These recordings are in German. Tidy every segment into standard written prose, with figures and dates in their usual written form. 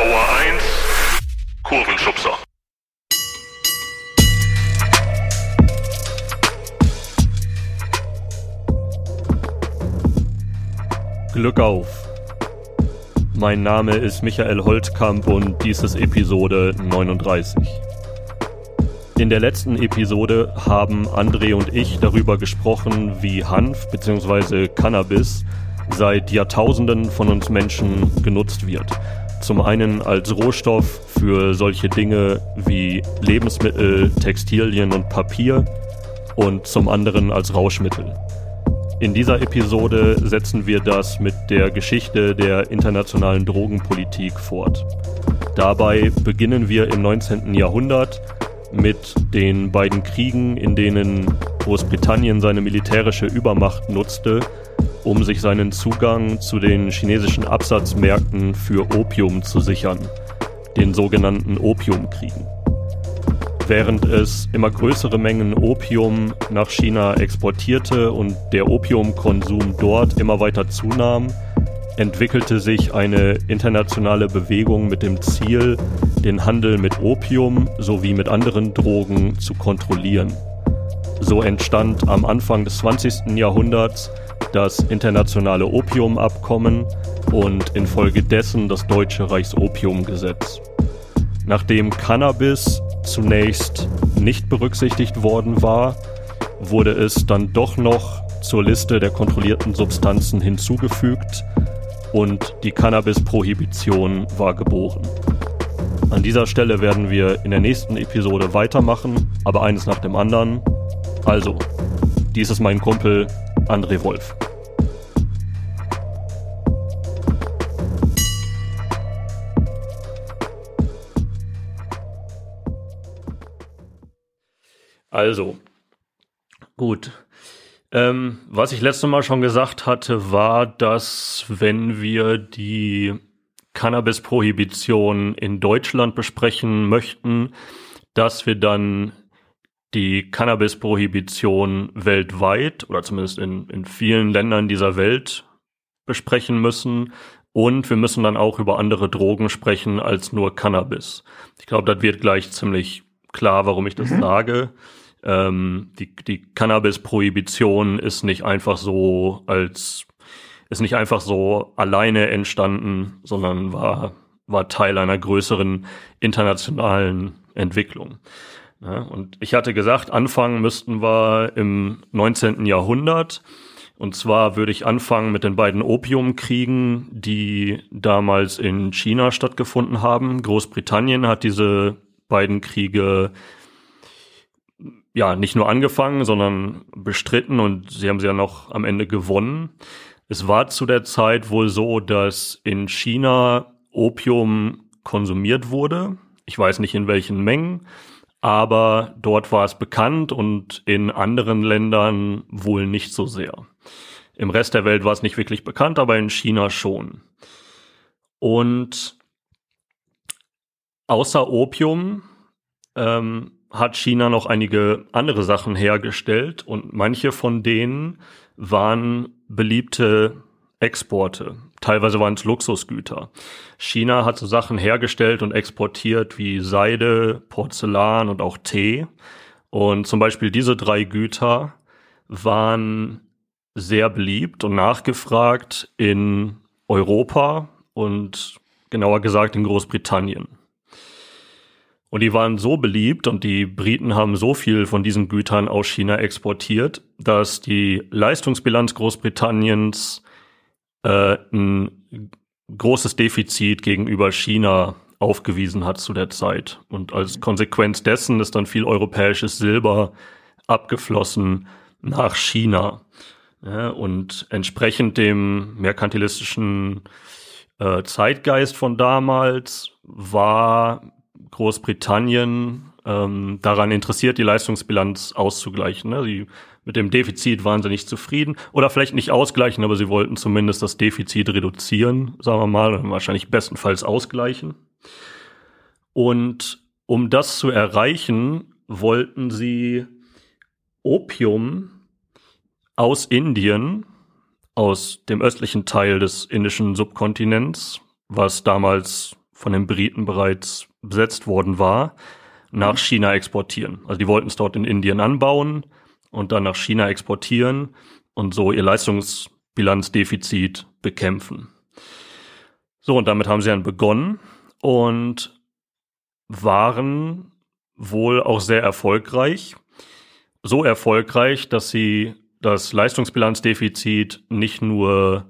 Tower 1, Kurvenschubser. Glück auf! Mein Name ist Michael Holtkamp und dies ist Episode 39. In der letzten Episode haben André und ich darüber gesprochen, wie Hanf bzw. Cannabis seit Jahrtausenden von uns Menschen genutzt wird. Zum einen als Rohstoff für solche Dinge wie Lebensmittel, Textilien und Papier und zum anderen als Rauschmittel. In dieser Episode setzen wir das mit der Geschichte der internationalen Drogenpolitik fort. Dabei beginnen wir im 19. Jahrhundert mit den beiden Kriegen, in denen Großbritannien seine militärische Übermacht nutzte, um sich seinen Zugang zu den chinesischen Absatzmärkten für Opium zu sichern, den sogenannten Opiumkriegen. Während es immer größere Mengen Opium nach China exportierte und der Opiumkonsum dort immer weiter zunahm, entwickelte sich eine internationale Bewegung mit dem Ziel, den Handel mit Opium sowie mit anderen Drogen zu kontrollieren. So entstand am Anfang des 20. Jahrhunderts das internationale Opiumabkommen und infolgedessen das Deutsche Reichsopiumgesetz. Nachdem Cannabis zunächst nicht berücksichtigt worden war, wurde es dann doch noch zur Liste der kontrollierten Substanzen hinzugefügt und die Cannabis-Prohibition war geboren. An dieser Stelle werden wir in der nächsten Episode weitermachen, aber eines nach dem anderen. Also, dies ist mein Kumpel André Wolf. Also, gut. Was ich letztes Mal schon gesagt hatte, war, dass wenn wir die Cannabis-Prohibition in Deutschland besprechen möchten, dass wir dann die Cannabis-Prohibition weltweit oder zumindest in vielen Ländern dieser Welt besprechen müssen. Und wir müssen dann auch über andere Drogen sprechen als nur Cannabis. Ich glaube, das wird gleich ziemlich klar, warum ich das sage. Die Cannabis-Prohibition ist nicht einfach so alleine entstanden, sondern war Teil einer größeren internationalen Entwicklung. Ja, und ich hatte gesagt, anfangen müssten wir im 19. Jahrhundert. Und zwar würde ich anfangen mit den beiden Opiumkriegen, die damals in China stattgefunden haben. Großbritannien hat diese beiden Kriege ja nicht nur angefangen, sondern bestritten und sie haben sie ja noch am Ende gewonnen. Es war zu der Zeit wohl so, dass in China Opium konsumiert wurde. Ich weiß nicht in welchen Mengen, aber dort war es bekannt und in anderen Ländern wohl nicht so sehr. Im Rest der Welt war es nicht wirklich bekannt, aber in China schon. Und außer Opium hat China noch einige andere Sachen hergestellt und manche von denen waren beliebte Exporte. Teilweise waren es Luxusgüter. China hat so Sachen hergestellt und exportiert wie Seide, Porzellan und auch Tee. Und zum Beispiel diese drei Güter waren sehr beliebt und nachgefragt in Europa und genauer gesagt in Großbritannien. Und die waren so beliebt und die Briten haben so viel von diesen Gütern aus China exportiert, dass die Leistungsbilanz Großbritanniens ein großes Defizit gegenüber China aufgewiesen hat zu der Zeit. Und als Konsequenz dessen ist dann viel europäisches Silber abgeflossen nach China. Ja, und entsprechend dem merkantilistischen Zeitgeist von damals war Großbritannien daran interessiert, die Leistungsbilanz auszugleichen. Ne? Sie mit dem Defizit waren sie nicht zufrieden. Oder vielleicht nicht ausgleichen, aber sie wollten zumindest das Defizit reduzieren, sagen wir mal, und wahrscheinlich bestenfalls ausgleichen. Und um das zu erreichen, wollten sie Opium aus Indien, aus dem östlichen Teil des indischen Subkontinents, was damals von den Briten bereits besetzt worden war, nach China exportieren. Also die wollten es dort in Indien anbauen und dann nach China exportieren und so ihr Leistungsbilanzdefizit bekämpfen. So, und damit haben sie dann begonnen und waren wohl auch sehr erfolgreich. So erfolgreich, dass sie das Leistungsbilanzdefizit nicht nur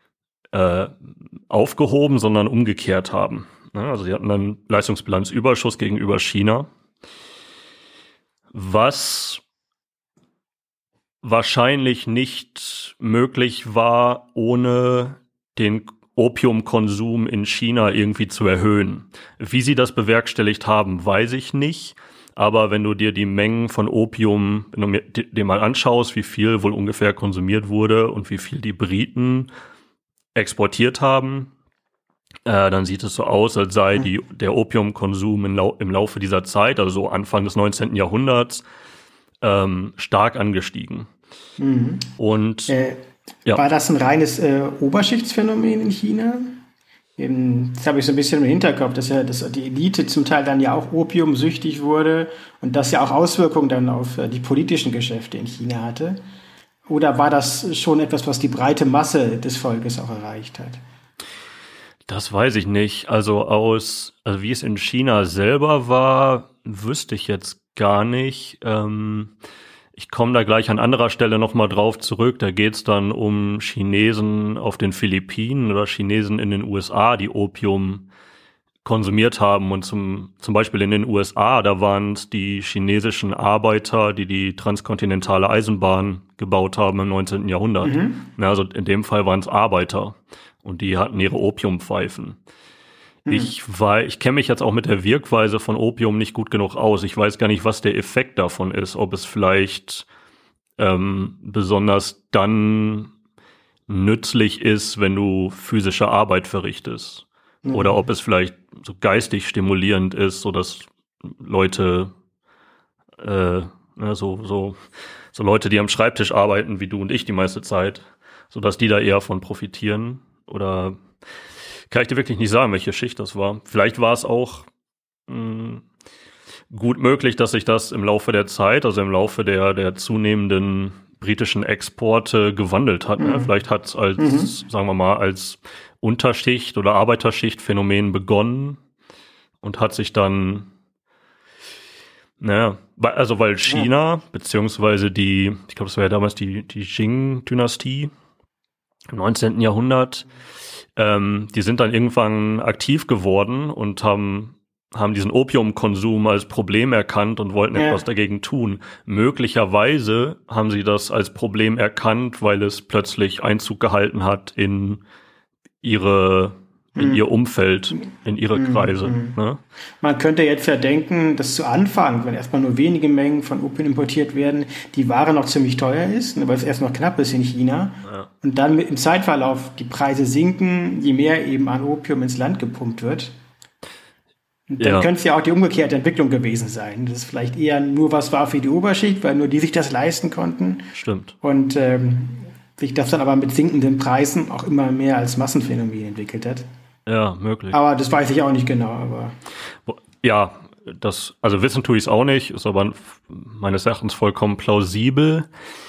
aufgehoben, sondern umgekehrt haben. Also sie hatten dann Leistungsbilanzüberschuss gegenüber China, was wahrscheinlich nicht möglich war, ohne den Opiumkonsum in China irgendwie zu erhöhen. Wie sie das bewerkstelligt haben, weiß ich nicht. Aber wenn du dir die Mengen von Opium, wenn du dir mal anschaust, wie viel wohl ungefähr konsumiert wurde und wie viel die Briten exportiert haben, dann sieht es so aus, als sei der Opiumkonsum im Laufe dieser Zeit, also so Anfang des 19. Jahrhunderts, stark angestiegen. Mhm. Und war das ein reines Oberschichtsphänomen in China? Das habe ich so ein bisschen im Hinterkopf, dass die Elite zum Teil dann ja auch opiumsüchtig wurde und das ja auch Auswirkungen dann auf die politischen Geschäfte in China hatte. Oder war das schon etwas, was die breite Masse des Volkes auch erreicht hat? Das weiß ich nicht. Also wie es in China selber war, wüsste ich jetzt gar nicht. Ich komme da gleich an anderer Stelle nochmal drauf zurück. Da geht es dann um Chinesen auf den Philippinen oder Chinesen in den USA, die Opium konsumiert haben. Und zum Beispiel in den USA, da waren es die chinesischen Arbeiter, die transkontinentale Eisenbahn gebaut haben im 19. Jahrhundert. Mhm. Also in dem Fall waren es Arbeiter und die hatten ihre Opiumpfeifen. Ich kenne mich jetzt auch mit der Wirkweise von Opium nicht gut genug aus. Ich weiß gar nicht, was der Effekt davon ist. Ob es vielleicht besonders dann nützlich ist, wenn du physische Arbeit verrichtest. Mhm. Oder ob es vielleicht so geistig stimulierend ist, sodass Leute, so Leute, die am Schreibtisch arbeiten, wie du und ich die meiste Zeit, sodass die da eher von profitieren. Oder kann ich dir wirklich nicht sagen, welche Schicht das war. Vielleicht war es auch gut möglich, dass sich das im Laufe der Zeit, also im Laufe der zunehmenden britischen Exporte gewandelt hat. Ne? Vielleicht hat es sagen wir mal, als Unterschicht- oder Arbeiterschicht-Phänomen begonnen und hat sich dann, weil China, beziehungsweise ich glaube, das war ja damals die Qing-Dynastie im 19. Jahrhundert, die sind dann irgendwann aktiv geworden und haben diesen Opiumkonsum als Problem erkannt und wollten etwas dagegen tun. Möglicherweise haben sie das als Problem erkannt, weil es plötzlich Einzug gehalten hat in ihr Umfeld, in ihre Kreise. Ne? Man könnte jetzt ja denken, dass zu Anfang, wenn erstmal nur wenige Mengen von Opium importiert werden, die Ware noch ziemlich teuer ist, weil es erst noch knapp ist in China. Ja. Und dann im Zeitverlauf die Preise sinken, je mehr eben an Opium ins Land gepumpt wird. Und dann könnte es ja auch die umgekehrte Entwicklung gewesen sein. Das ist vielleicht eher nur was war für die Oberschicht, weil nur die sich das leisten konnten. Stimmt. Und sich das dann aber mit sinkenden Preisen auch immer mehr als Massenphänomen entwickelt hat. Ja, möglich. Aber das weiß ich auch nicht genau. Aber ja, also wissen tue ich es auch nicht, ist aber meines Erachtens vollkommen plausibel.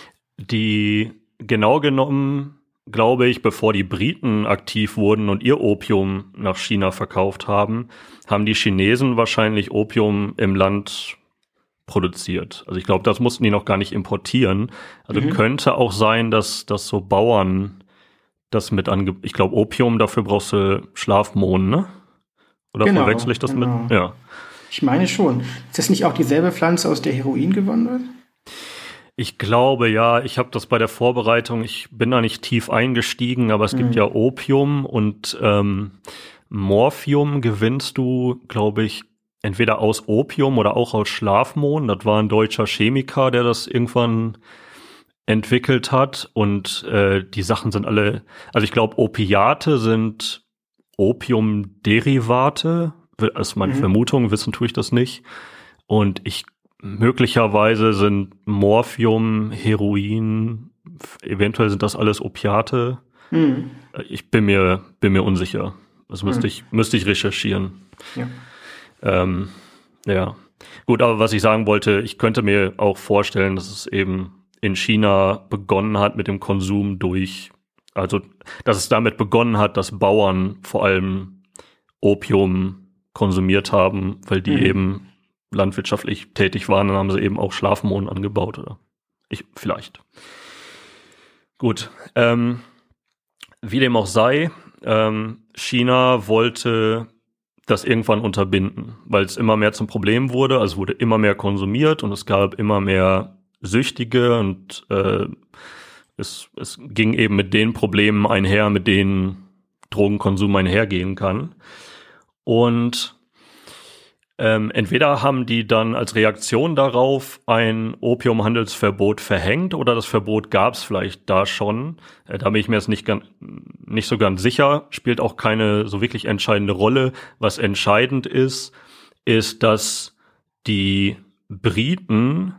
Die genau genommen, glaube ich, bevor die Briten aktiv wurden und ihr Opium nach China verkauft haben die Chinesen wahrscheinlich Opium im Land produziert. Also ich glaube, das mussten die noch gar nicht importieren. Also könnte auch sein, dass so Bauern das ich glaube, Opium, dafür brauchst du Schlafmohn, ne? Oder verwechsel ich das mit? Ja. Ich meine schon. Ist das nicht auch dieselbe Pflanze, aus der Heroin gewonnen wird? Ich glaube, ja. Ich habe das bei der Vorbereitung, ich bin da nicht tief eingestiegen, aber es gibt ja Opium und Morphium gewinnst du, glaube ich, entweder aus Opium oder auch aus Schlafmohn. Das war ein deutscher Chemiker, der das irgendwann entwickelt hat und die Sachen sind alle, also ich glaube, Opiate sind Opiumderivate, das ist meine Vermutung, wissen tue ich das nicht. Und möglicherweise sind Morphium, Heroin, eventuell sind das alles Opiate. Ich bin mir unsicher. Das müsste ich recherchieren. Ja. Ja. Gut, aber was ich sagen wollte, ich könnte mir auch vorstellen, dass es eben in China begonnen hat mit dem Konsum also dass es damit begonnen hat, dass Bauern vor allem Opium konsumiert haben, weil die eben landwirtschaftlich tätig waren, dann haben sie eben auch Schlafmohn angebaut oder vielleicht. Gut, wie dem auch sei, China wollte das irgendwann unterbinden, weil es immer mehr zum Problem wurde, also wurde immer mehr konsumiert und es gab immer mehr Süchtige und es ging eben mit den Problemen einher, mit denen Drogenkonsum einhergehen kann. Und entweder haben die dann als Reaktion darauf ein Opiumhandelsverbot verhängt oder das Verbot gab es vielleicht da schon. Da bin ich mir jetzt nicht so ganz sicher, spielt auch keine so wirklich entscheidende Rolle. Was entscheidend ist, dass die Briten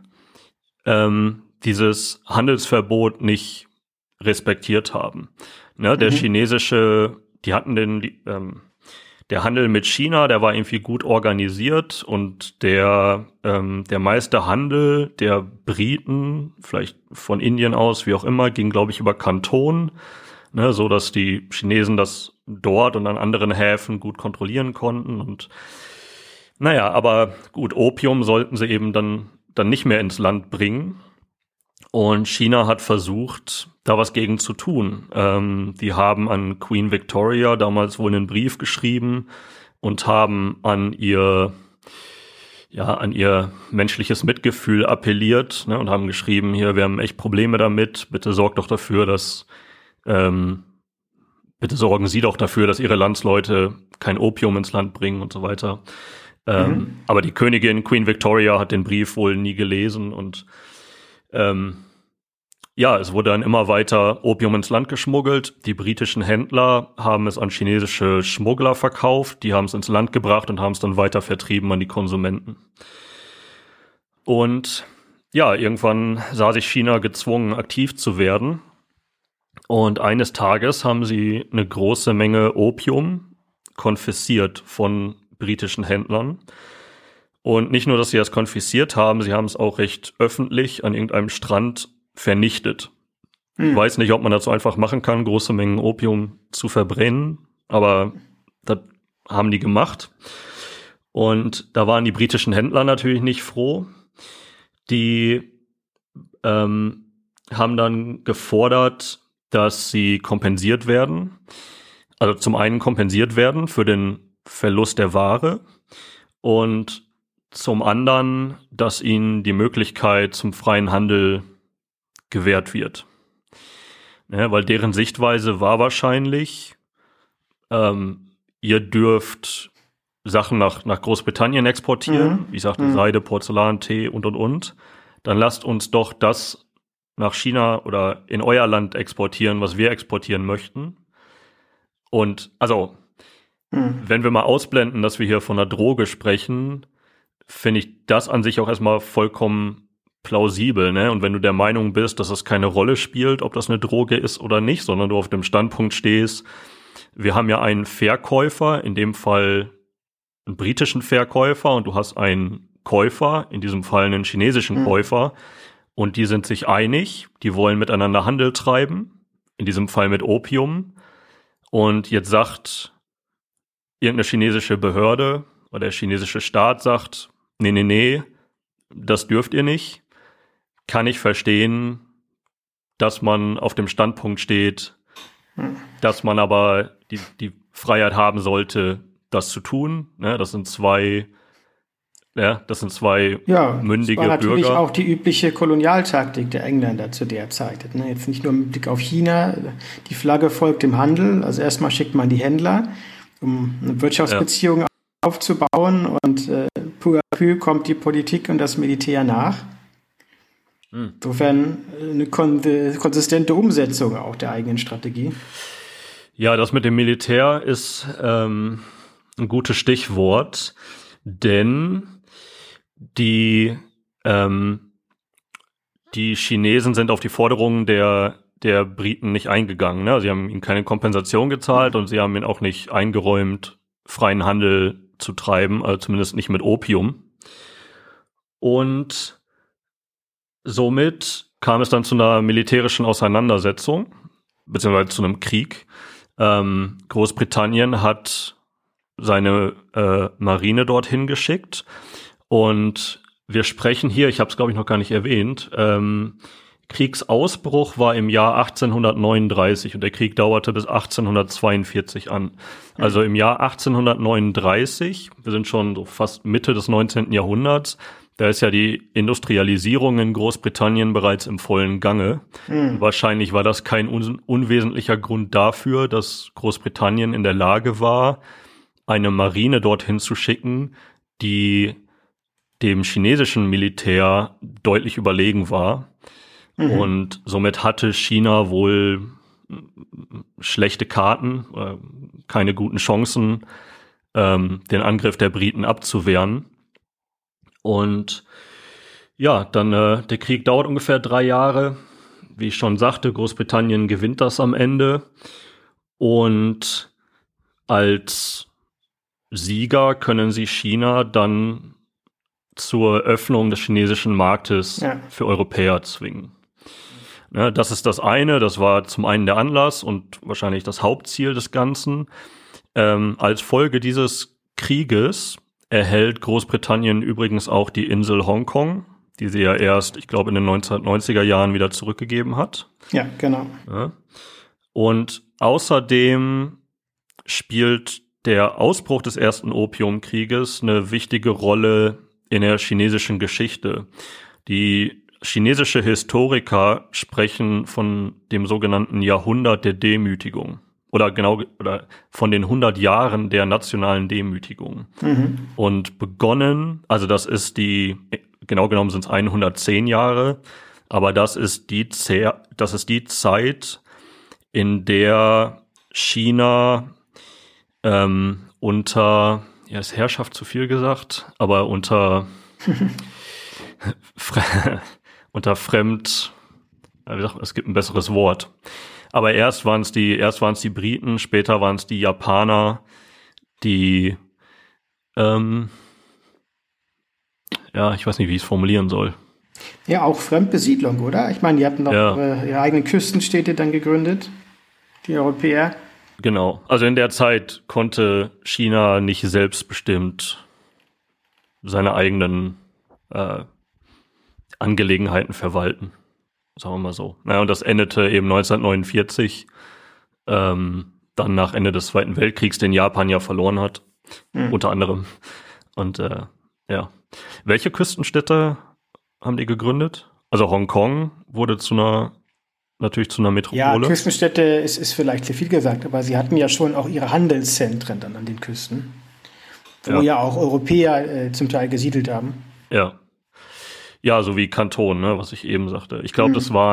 dieses Handelsverbot nicht respektiert haben. Ne, der der Handel mit China, der war irgendwie gut organisiert und der meiste Handel der Briten, vielleicht von Indien aus, wie auch immer, ging, glaube ich, über Kanton, ne, so dass die Chinesen das dort und an anderen Häfen gut kontrollieren konnten und naja, aber gut, Opium sollten sie eben dann nicht mehr ins Land bringen. Und China hat versucht, da was gegen zu tun. Die haben an Queen Victoria damals wohl einen Brief geschrieben und haben an ihr menschliches Mitgefühl appelliert, ne, und haben geschrieben, hier, wir haben echt Probleme damit, bitte sorgt doch dafür, bitte sorgen Sie doch dafür, dass Ihre Landsleute kein Opium ins Land bringen und so weiter. Aber die Königin Queen Victoria hat den Brief wohl nie gelesen und es wurde dann immer weiter Opium ins Land geschmuggelt. Die britischen Händler haben es an chinesische Schmuggler verkauft, die haben es ins Land gebracht und haben es dann weiter vertrieben an die Konsumenten. Und ja, irgendwann sah sich China gezwungen, aktiv zu werden. Und eines Tages haben sie eine große Menge Opium konfisziert von britischen Händlern. Und nicht nur, dass sie das konfisziert haben, sie haben es auch recht öffentlich an irgendeinem Strand vernichtet. Ich weiß nicht, ob man das so einfach machen kann, große Mengen Opium zu verbrennen, aber das haben die gemacht. Und da waren die britischen Händler natürlich nicht froh. Die haben dann gefordert, dass sie kompensiert werden. Also zum einen kompensiert werden für den Verlust der Ware und zum anderen, dass ihnen die Möglichkeit zum freien Handel gewährt wird. Ja, weil deren Sichtweise war wahrscheinlich, ihr dürft Sachen nach Großbritannien exportieren, wie ich sagte, Seide, Porzellan, Tee und. Dann lasst uns doch das nach China oder in euer Land exportieren, was wir exportieren möchten. Und also, wenn wir mal ausblenden, dass wir hier von einer Droge sprechen, finde ich das an sich auch erstmal vollkommen plausibel, ne? Und wenn du der Meinung bist, dass es keine Rolle spielt, ob das eine Droge ist oder nicht, sondern du auf dem Standpunkt stehst, wir haben ja einen Verkäufer, in dem Fall einen britischen Verkäufer und du hast einen Käufer, in diesem Fall einen chinesischen Käufer und die sind sich einig, die wollen miteinander Handel treiben, in diesem Fall mit Opium und jetzt sagt irgendeine chinesische Behörde oder der chinesische Staat sagt, nee, das dürft ihr nicht. Kann ich verstehen, dass man auf dem Standpunkt steht, dass man aber die Freiheit haben sollte, das zu tun. Ne? Das sind zwei mündige Bürger. Das war natürlich auch die übliche Kolonialtaktik der Engländer zu der Zeit. Ne? Jetzt nicht nur mit Blick auf China, die Flagge folgt dem Handel. Also erstmal schickt man die Händler, um eine Wirtschaftsbeziehung aufzubauen und peu à peu kommt die Politik und das Militär nach. Insofern eine konsistente Umsetzung auch der eigenen Strategie. Ja, das mit dem Militär ist ein gutes Stichwort, denn die Chinesen sind auf die Forderungen der der Briten nicht eingegangen. Ne? Sie haben ihnen keine Kompensation gezahlt und sie haben ihnen auch nicht eingeräumt, freien Handel zu treiben, also zumindest nicht mit Opium. Und somit kam es dann zu einer militärischen Auseinandersetzung, beziehungsweise zu einem Krieg. Großbritannien hat seine Marine dorthin geschickt und wir sprechen hier, ich habe es glaube ich noch gar nicht erwähnt, Kriegsausbruch war im Jahr 1839 und der Krieg dauerte bis 1842 an. Also im Jahr 1839, wir sind schon so fast Mitte des 19. Jahrhunderts, da ist ja die Industrialisierung in Großbritannien bereits im vollen Gange. Wahrscheinlich war das kein unwesentlicher Grund dafür, dass Großbritannien in der Lage war, eine Marine dorthin zu schicken, die dem chinesischen Militär deutlich überlegen war. Und somit hatte China wohl schlechte Karten, keine guten Chancen, den Angriff der Briten abzuwehren. Und ja, dann der Krieg dauert ungefähr 3 Jahre. Wie ich schon sagte, Großbritannien gewinnt das am Ende. Und als Sieger können sie China dann zur Öffnung des chinesischen Marktes für Europäer zwingen. Ne, das ist das eine, das war zum einen der Anlass und wahrscheinlich das Hauptziel des Ganzen. Als Folge dieses Krieges erhält Großbritannien übrigens auch die Insel Hongkong, die sie ja erst, ich glaube, in den 1990er Jahren wieder zurückgegeben hat. Ja, genau. Ja. Und außerdem spielt der Ausbruch des ersten Opiumkrieges eine wichtige Rolle in der chinesischen Geschichte. Die chinesische Historiker sprechen von dem sogenannten Jahrhundert der Demütigung. Oder von den 100 Jahren der nationalen Demütigung. Und begonnen, also das ist genau genommen sind es 110 Jahre, aber das ist die Zeit, in der China unter, ja, ist Herrschaft zu viel gesagt, aber unter es gibt ein besseres Wort. Aber erst waren es die Briten, später waren es die Japaner, die, ich weiß nicht, wie ich es formulieren soll. Ja, auch Fremdbesiedlung, oder? Ich meine, die hatten doch ihre eigenen Küstenstädte dann gegründet, die Europäer. Genau. Also in der Zeit konnte China nicht selbstbestimmt seine eigenen Angelegenheiten verwalten. Sagen wir mal so. Naja, und das endete eben 1949, dann nach Ende des Zweiten Weltkriegs, den Japan ja verloren hat, unter anderem. Und welche Küstenstädte haben die gegründet? Also Hongkong wurde natürlich zu einer Metropole. Ja, Küstenstädte ist vielleicht zu viel gesagt, aber sie hatten ja schon auch ihre Handelszentren dann an den Küsten, wo ja auch Europäer zum Teil gesiedelt haben. Ja. Ja, so wie Kanton, ne, was ich eben sagte. Ich glaube, es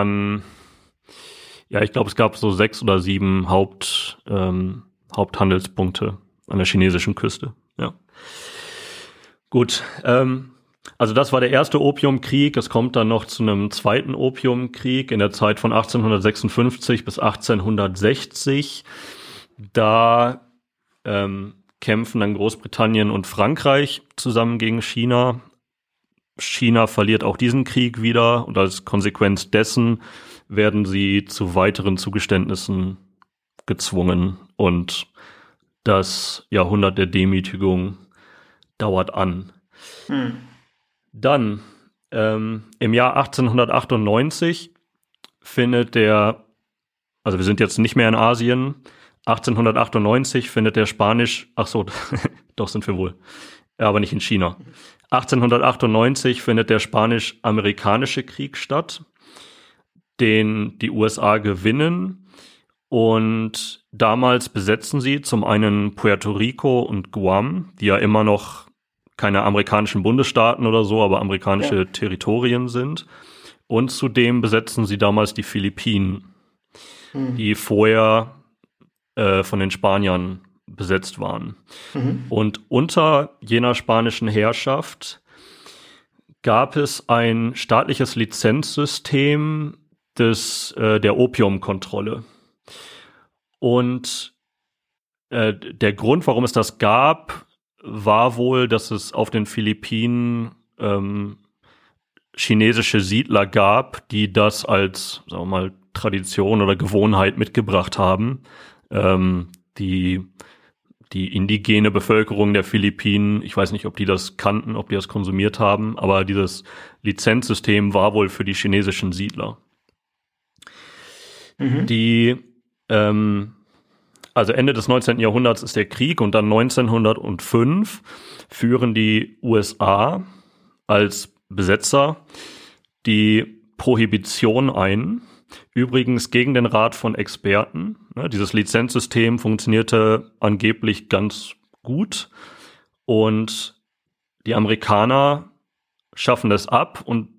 gab so 6 oder 7 Haupthandelspunkte an der chinesischen Küste. Ja. Gut, also das war der erste Opiumkrieg. Es kommt dann noch zu einem zweiten Opiumkrieg in der Zeit von 1856 bis 1860. Da kämpfen dann Großbritannien und Frankreich zusammen gegen China. China verliert auch diesen Krieg wieder und als Konsequenz dessen werden sie zu weiteren Zugeständnissen gezwungen und das Jahrhundert der Demütigung dauert an. Dann im Jahr 1898 findet also wir sind jetzt nicht mehr in Asien, 1898 findet der doch sind wir wohl, ja, aber nicht in China. 1898 findet der Spanisch-Amerikanische Krieg statt, den die USA gewinnen und damals besetzen sie zum einen Puerto Rico und Guam, die ja immer noch keine amerikanischen Bundesstaaten oder so, aber amerikanische Territorien sind. Und zudem besetzen sie damals die Philippinen, die vorher von den Spaniern besetzt waren. Und unter jener spanischen Herrschaft gab es ein staatliches Lizenzsystem, der Opiumkontrolle. Und der Grund, warum es das gab, war wohl, dass es auf den Philippinen chinesische Siedler gab, die das als, sagen wir mal, Tradition oder Gewohnheit mitgebracht haben. Die indigene Bevölkerung der Philippinen, ich weiß nicht, ob die das kannten, ob die das konsumiert haben, aber dieses Lizenzsystem war wohl für die chinesischen Siedler. Also Ende des 19. Jahrhunderts ist der Krieg und dann 1905 führen die USA als Besetzer die Prohibition ein, übrigens gegen den Rat von Experten. Dieses Lizenzsystem funktionierte angeblich ganz gut und die Amerikaner schaffen das ab und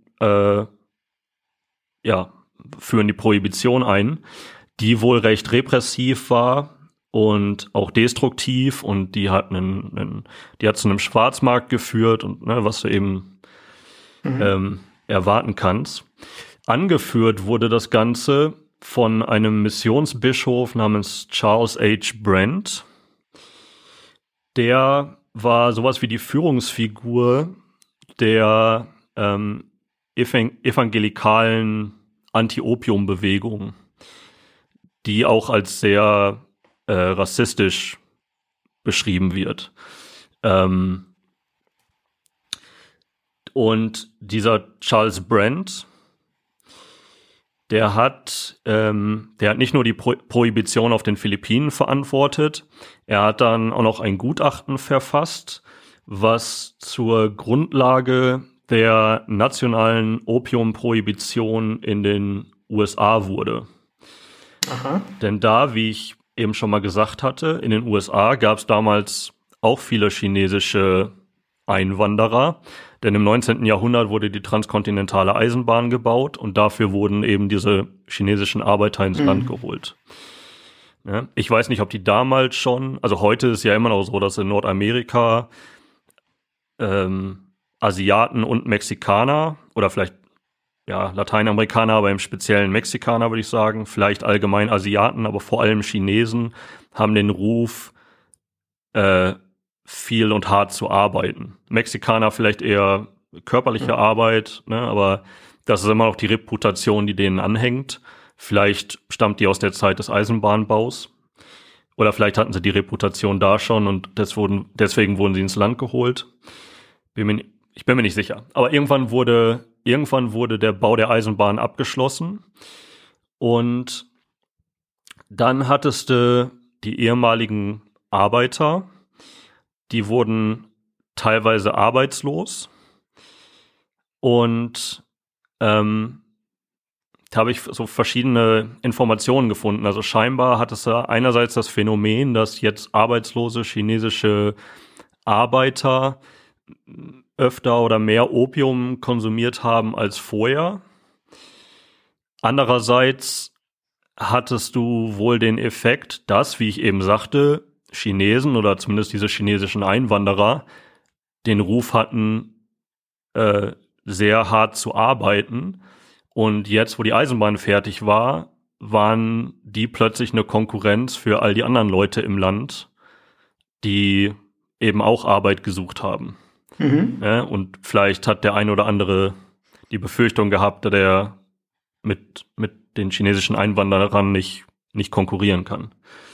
führen die Prohibition ein, die wohl recht repressiv war und auch destruktiv und die hat zu einem Schwarzmarkt geführt und was du eben erwarten kannst. Angeführt wurde das Ganze von einem Missionsbischof namens Charles H. Brent. Der war sowas wie die Führungsfigur der evangelikalen Anti-Opium-Bewegung, die auch als sehr rassistisch beschrieben wird. Und dieser Charles Brent, der hat nicht nur die Prohibition auf den Philippinen verantwortet, er hat dann auch noch ein Gutachten verfasst, was zur Grundlage der nationalen Opiumprohibition in den USA wurde. Aha. Denn da, wie ich eben schon mal gesagt hatte, in den USA gab es damals auch viele chinesische Einwanderer, denn im 19. Jahrhundert wurde die transkontinentale Eisenbahn gebaut und dafür wurden eben diese chinesischen Arbeiter ins Land geholt. Ja, ich weiß nicht, ob die damals schon, also heute ist ja immer noch so, dass in Nordamerika Asiaten und Mexikaner oder vielleicht Lateinamerikaner, aber im speziellen Mexikaner würde ich sagen, vielleicht allgemein Asiaten, aber vor allem Chinesen haben den Ruf, viel und hart zu arbeiten. Mexikaner vielleicht eher körperliche Arbeit, aber das ist immer noch die Reputation, die denen anhängt. Vielleicht stammt die aus der Zeit des Eisenbahnbaus oder vielleicht hatten sie die Reputation da schon und deswegen wurden sie ins Land geholt. Ich bin mir nicht sicher. Aber irgendwann wurde der Bau der Eisenbahn abgeschlossen und dann hattest du die ehemaligen Arbeiter, die wurden teilweise arbeitslos und da habe ich so verschiedene Informationen gefunden. Also scheinbar hat es ja einerseits das Phänomen, dass jetzt arbeitslose chinesische Arbeiter öfter oder mehr Opium konsumiert haben als vorher. Andererseits hattest du wohl den Effekt, dass, wie ich eben sagte, Chinesen oder zumindest diese chinesischen Einwanderer den Ruf hatten, sehr hart zu arbeiten. Und jetzt, wo die Eisenbahn fertig war, waren die plötzlich eine Konkurrenz für all die anderen Leute im Land, die eben auch Arbeit gesucht haben. Ja, und vielleicht hat der ein oder andere die Befürchtung gehabt, dass er mit den chinesischen Einwanderern nicht konkurrieren kann.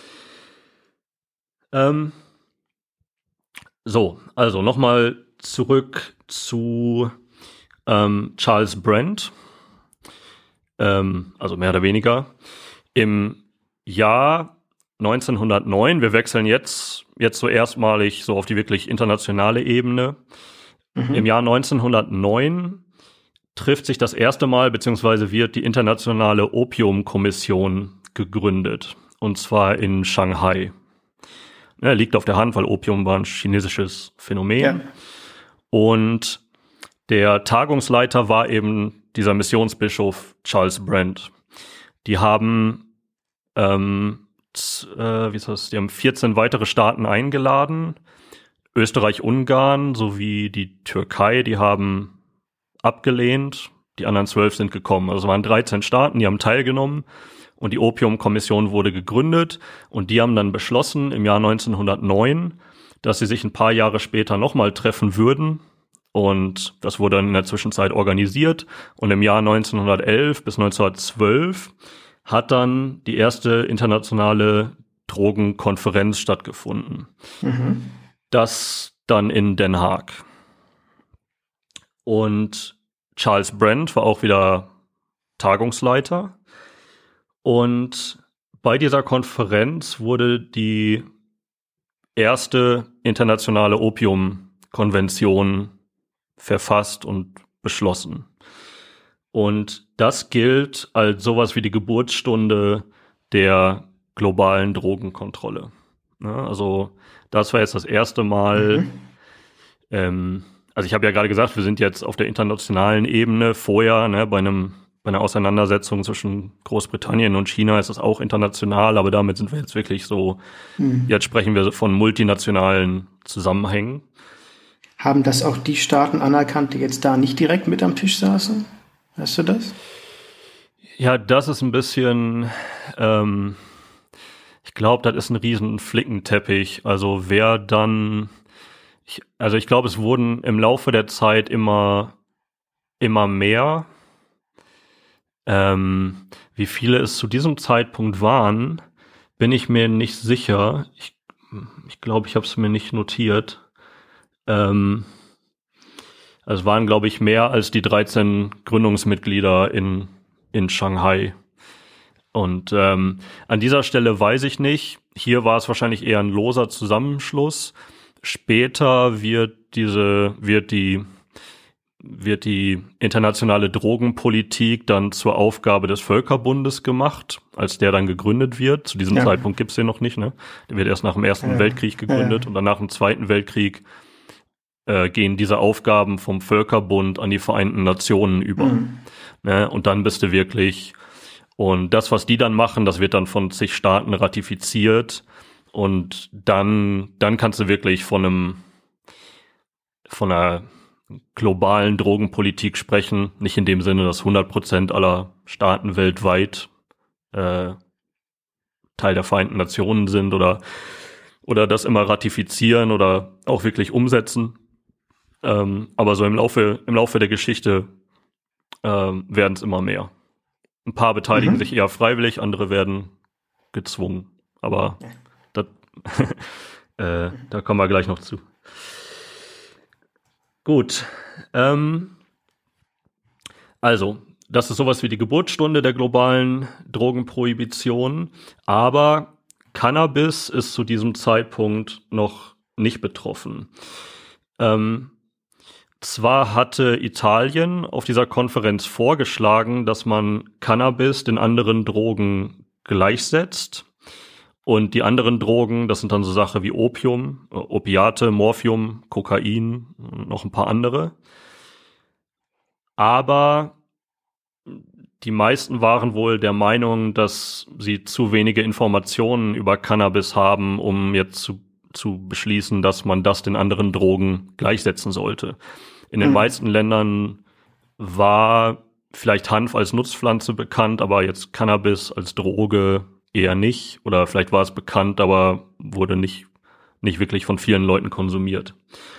Also nochmal zurück zu Charles Brent. Also mehr oder weniger. Im Jahr 1909, wir wechseln jetzt so erstmalig so auf die wirklich internationale Ebene. Im Jahr 1909 trifft sich das erste Mal, beziehungsweise wird die Internationale Opiumkommission gegründet. Und zwar in Shanghai. Ja, liegt auf der Hand, weil Opium war ein chinesisches Phänomen. Ja. Und der Tagungsleiter war eben dieser Missionsbischof Charles Brent. Die haben die haben 14 weitere Staaten eingeladen. Österreich, Ungarn sowie die Türkei, die haben abgelehnt, die anderen 12 sind gekommen. Also es waren 13 Staaten, die haben teilgenommen und die Opiumkommission wurde gegründet und die haben dann beschlossen im Jahr 1909, dass sie sich ein paar Jahre später nochmal treffen würden. Und das wurde dann in der Zwischenzeit organisiert. Und im Jahr 1911 bis 1912 hat dann die erste internationale Drogenkonferenz stattgefunden. Mhm. Das dann in Den Haag. Und Charles Brand war auch wieder Tagungsleiter. Und bei dieser Konferenz wurde die erste internationale Opiumkonvention verfasst und beschlossen. Und das gilt als sowas wie die Geburtsstunde der globalen Drogenkontrolle. Also das war jetzt das erste Mal, also ich habe ja gerade gesagt, wir sind jetzt auf der internationalen Ebene. Vorher, bei einer Auseinandersetzung zwischen Großbritannien und China ist das auch international, aber damit sind wir jetzt wirklich so, jetzt sprechen wir von multinationalen Zusammenhängen. Haben das auch die Staaten anerkannt, die jetzt da nicht direkt mit am Tisch saßen? Weißt du das? Ja, das ist ein bisschen, ich glaube, das ist ein riesen Flickenteppich. Also wer dann, ich glaube, es wurden im Laufe der Zeit immer mehr. Wie viele es zu diesem Zeitpunkt waren, bin ich mir nicht sicher. Ich glaube, ich habe es mir nicht notiert. Also es waren, glaube ich, mehr als die 13 Gründungsmitglieder in Shanghai. Und an dieser Stelle weiß ich nicht. Hier war es wahrscheinlich eher ein loser Zusammenschluss. Später wird die internationale Drogenpolitik dann zur Aufgabe des Völkerbundes gemacht, als der dann gegründet wird. Zu diesem Zeitpunkt gibt's den noch nicht, ne? Der wird erst nach dem Ersten Weltkrieg gegründet und dann nach dem Zweiten Weltkrieg gehen diese Aufgaben vom Völkerbund an die Vereinten Nationen über. Ne? Und dann bist du wirklich, und das, was die dann machen, das wird dann von zig Staaten ratifiziert und dann kannst du wirklich von einer globalen Drogenpolitik sprechen, nicht in dem Sinne, dass 100% aller Staaten weltweit Teil der Vereinten Nationen sind oder das immer ratifizieren oder auch wirklich umsetzen. Aber so im Laufe der Geschichte werden es immer mehr. Ein paar beteiligen sich eher freiwillig, andere werden gezwungen. Aber da kommen wir gleich noch zu. Gut. Also, das ist sowas wie die Geburtsstunde der globalen Drogenprohibition. Aber Cannabis ist zu diesem Zeitpunkt noch nicht betroffen. Zwar hatte Italien auf dieser Konferenz vorgeschlagen, dass man Cannabis den anderen Drogen gleichsetzt. Und die anderen Drogen, das sind dann so Sachen wie Opium, Opiate, Morphium, Kokain und noch ein paar andere. Aber die meisten waren wohl der Meinung, dass sie zu wenige Informationen über Cannabis haben, um jetzt zu beschließen, dass man das den anderen Drogen gleichsetzen sollte. In den meisten Ländern war vielleicht Hanf als Nutzpflanze bekannt, aber jetzt Cannabis als Droge eher nicht. Oder vielleicht war es bekannt, aber wurde nicht wirklich von vielen Leuten konsumiert.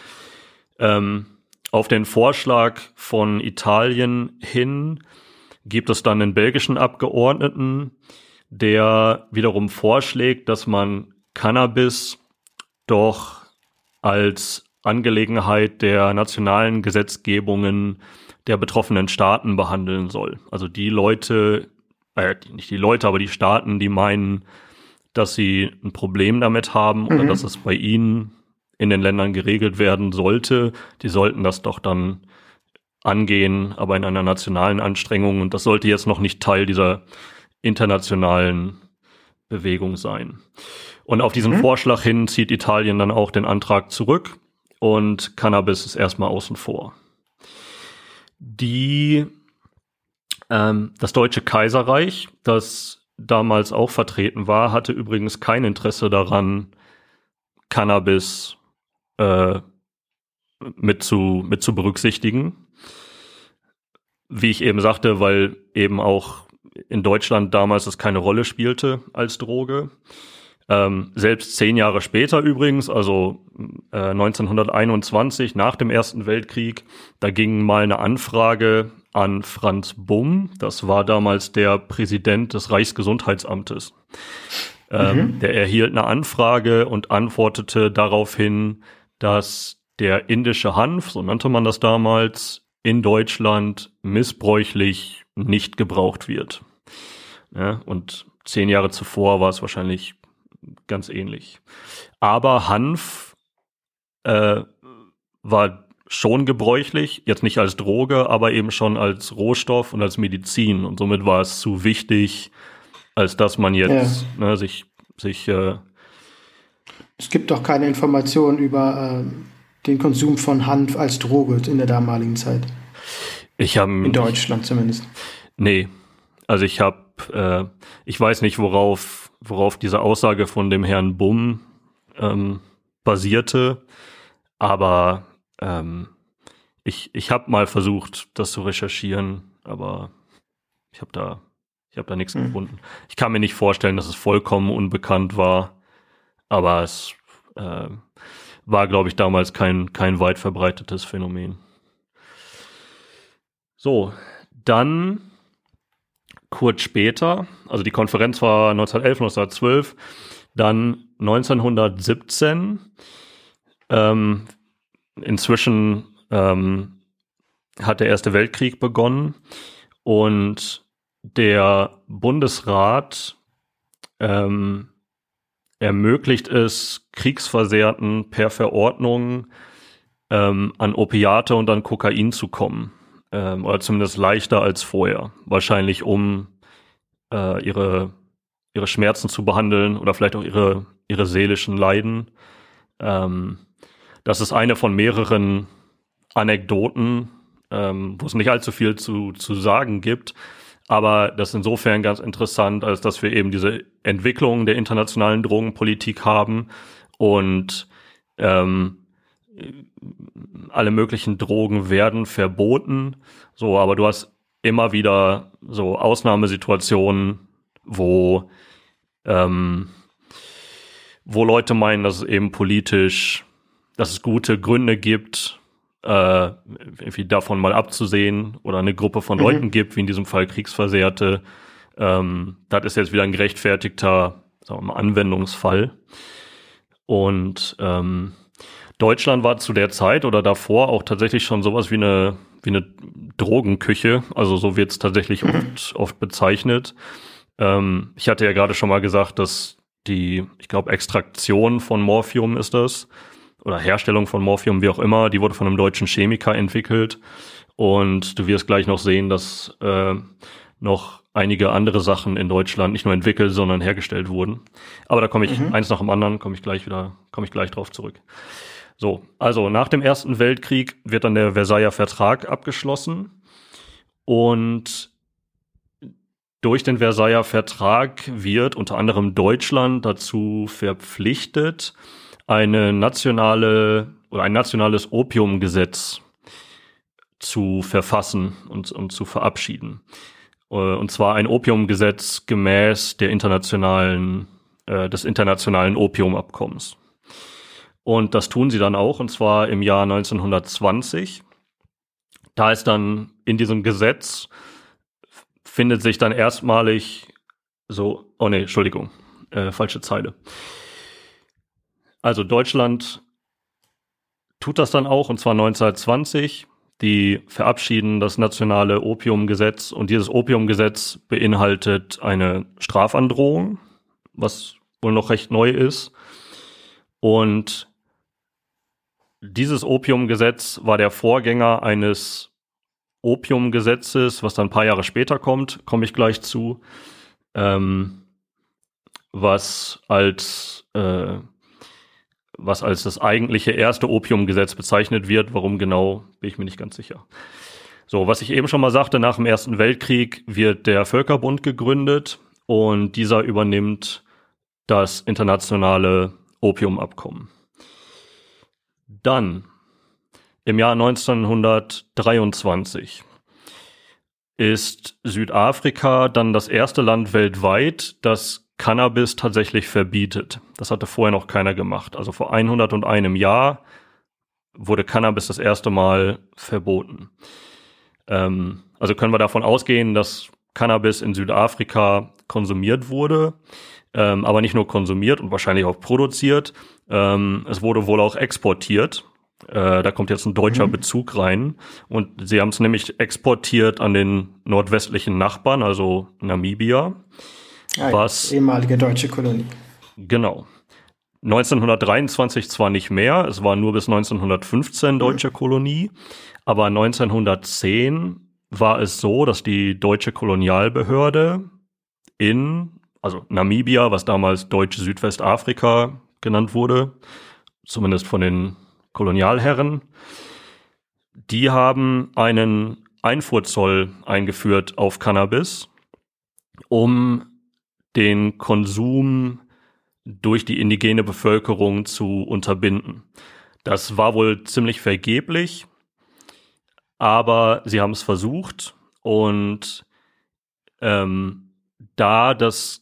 Auf den Vorschlag von Italien hin gibt es dann einen belgischen Abgeordneten, der wiederum vorschlägt, dass man Cannabis doch als Angelegenheit der nationalen Gesetzgebungen der betroffenen Staaten behandeln soll. Also die Leute, nicht die Leute, aber die Staaten, die meinen, dass sie ein Problem damit haben oder dass es bei ihnen in den Ländern geregelt werden sollte, die sollten das doch dann angehen, aber in einer nationalen Anstrengung. Und das sollte jetzt noch nicht Teil dieser internationalen Bewegung sein. Und auf diesen Vorschlag hin zieht Italien dann auch den Antrag zurück und Cannabis ist erstmal außen vor. Das Deutsche Kaiserreich, das damals auch vertreten war, hatte übrigens kein Interesse daran, Cannabis mit zu berücksichtigen. wie ich eben sagte, weil eben auch in Deutschland damals es keine Rolle spielte als Droge. Selbst 10 Jahre später übrigens, also 1921, nach dem Ersten Weltkrieg, da ging mal eine Anfrage an Franz Bumm, das war damals der Präsident des Reichsgesundheitsamtes. Der erhielt eine Anfrage und antwortete daraufhin, dass der indische Hanf, so nannte man das damals, in Deutschland missbräuchlich nicht gebraucht wird. Ja, und 10 Jahre zuvor war es wahrscheinlich ganz ähnlich. Aber Hanf war schon gebräuchlich, jetzt nicht als Droge, aber eben schon als Rohstoff und als Medizin. Und somit war es zu wichtig, als dass man jetzt sich es gibt doch keine Informationen über den Konsum von Hanf als Droge in der damaligen Zeit. In Deutschland zumindest. Nee, also ich weiß nicht, worauf diese Aussage von dem Herrn Bumm basierte, aber ich habe mal versucht, das zu recherchieren, aber ich habe da nichts gefunden. Ich kann mir nicht vorstellen, dass es vollkommen unbekannt war, aber es war, glaube ich, damals kein weit verbreitetes Phänomen. So, dann kurz später, also die Konferenz war 1911, 1912, dann 1917, inzwischen hat der Erste Weltkrieg begonnen und der Bundesrat ermöglicht es Kriegsversehrten per Verordnung an Opiate und an Kokain zu kommen. Oder zumindest leichter als vorher. Wahrscheinlich um ihre Schmerzen zu behandeln oder vielleicht auch ihre seelischen Leiden. Das ist eine von mehreren Anekdoten, wo es nicht allzu viel zu sagen gibt. Aber das ist insofern ganz interessant, als dass wir eben diese Entwicklung der internationalen Drogenpolitik haben und alle möglichen Drogen werden verboten. So, aber du hast immer wieder so Ausnahmesituationen, wo Leute meinen, dass es eben politisch, dass es gute Gründe gibt, irgendwie davon mal abzusehen oder eine Gruppe von Leuten gibt, wie in diesem Fall Kriegsversehrte. Das ist jetzt wieder ein gerechtfertigter, sagen wir mal, Anwendungsfall. Und Deutschland war zu der Zeit oder davor auch tatsächlich schon sowas wie eine Drogenküche. Also so wird es tatsächlich oft bezeichnet. Ich hatte ja gerade schon mal gesagt, dass ich glaube, Extraktion von Morphium ist das, oder Herstellung von Morphium, wie auch immer, die wurde von einem deutschen Chemiker entwickelt. Und du wirst gleich noch sehen, dass noch einige andere Sachen in Deutschland nicht nur entwickelt, sondern hergestellt wurden. Aber da komme ich eins nach dem anderen, komme ich gleich drauf zurück. So, also nach dem Ersten Weltkrieg wird dann der Versailler Vertrag abgeschlossen und durch den Versailler Vertrag wird unter anderem Deutschland dazu verpflichtet, ein nationales Opiumgesetz zu verfassen und zu verabschieden. Und zwar ein Opiumgesetz gemäß des internationalen Opiumabkommens. Und das tun sie dann auch, und zwar im Jahr 1920. Da ist dann in diesem Gesetz findet sich dann erstmalig falsche Zeile. Also Deutschland tut das dann auch, und zwar 1920. Die verabschieden das nationale Opiumgesetz, und dieses Opiumgesetz beinhaltet eine Strafandrohung, was wohl noch recht neu ist. Und dieses Opiumgesetz war der Vorgänger eines Opiumgesetzes, was dann ein paar Jahre später kommt, komme ich gleich zu, was als das eigentliche erste Opiumgesetz bezeichnet wird. Warum genau, bin ich mir nicht ganz sicher. So, was ich eben schon mal sagte, nach dem Ersten Weltkrieg wird der Völkerbund gegründet und dieser übernimmt das internationale Opiumabkommen. Dann, im Jahr 1923, ist Südafrika dann das erste Land weltweit, das Cannabis tatsächlich verbietet. Das hatte vorher noch keiner gemacht. Also vor 101 Jahr wurde Cannabis das erste Mal verboten. Also können wir davon ausgehen, dass Cannabis in Südafrika konsumiert wurde, aber nicht nur konsumiert und wahrscheinlich auch produziert. Es wurde wohl auch exportiert. Da kommt jetzt ein deutscher Bezug rein. Und sie haben es nämlich exportiert an den nordwestlichen Nachbarn, also Namibia. Was ehemalige deutsche Kolonie. Genau. 1923 zwar nicht mehr, es war nur bis 1915 deutsche Kolonie, aber 1910 war es so, dass die deutsche Kolonialbehörde also Namibia, was damals Deutsche Südwestafrika genannt wurde, zumindest von den Kolonialherren, die haben einen Einfuhrzoll eingeführt auf Cannabis, um den Konsum durch die indigene Bevölkerung zu unterbinden. Das war wohl ziemlich vergeblich, aber sie haben es versucht und da das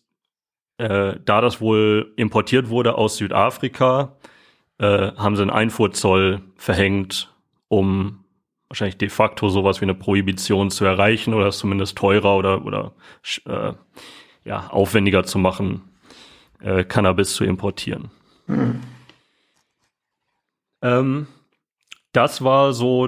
wohl importiert wurde aus Südafrika, haben sie einen Einfuhrzoll verhängt, um wahrscheinlich de facto sowas wie eine Prohibition zu erreichen oder es zumindest teurer oder aufwendiger zu machen, Cannabis zu importieren. Das war so,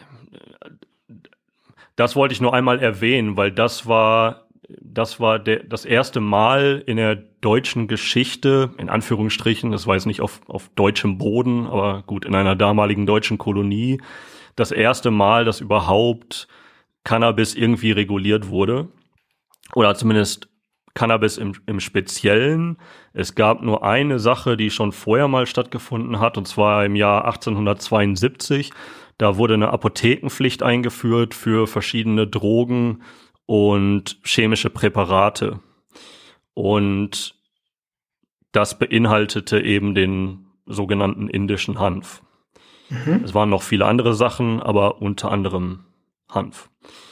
das wollte ich nur einmal erwähnen, weil das war das erste Mal in der deutschen Geschichte, in Anführungsstrichen, das war jetzt nicht auf deutschem Boden, aber gut, in einer damaligen deutschen Kolonie, das erste Mal, dass überhaupt Cannabis irgendwie reguliert wurde. Oder zumindest Cannabis im Speziellen. Es gab nur eine Sache, die schon vorher mal stattgefunden hat, und zwar im Jahr 1872. Da wurde eine Apothekenpflicht eingeführt für verschiedene Drogen und chemische Präparate. Und das beinhaltete eben den sogenannten indischen Hanf. Es waren noch viele andere Sachen, aber unter anderem Hanf.